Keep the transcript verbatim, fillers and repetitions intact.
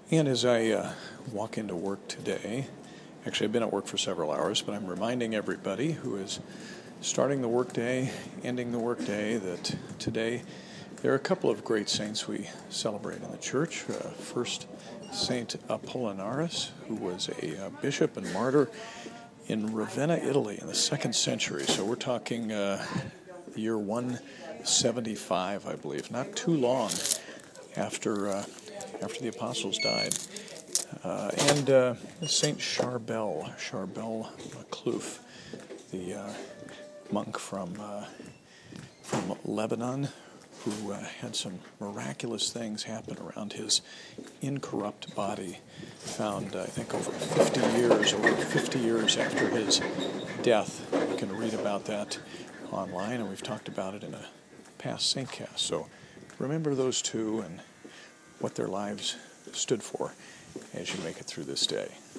And as I uh, walk into work today, actually I've been at work for several hours, but I'm reminding everybody who is starting the workday, ending the workday, that today there are a couple of great saints we celebrate in the church. Uh, first, Saint Apollinaris, who was a uh, bishop and martyr in Ravenna, Italy in the second century. So we're talking uh, the year one seventy-five, I believe, not too long after uh, after the apostles died. Uh, and uh, Saint Charbel, Charbel Macluf, the uh, monk from uh, from Lebanon, who uh, had some miraculous things happen around his incorrupt body, found, uh, I think, over fifty years, over fifty years after his death. You can read about that online, and we've talked about it in a past Saintcast. So remember those two and what their lives stood for as you make it through this day.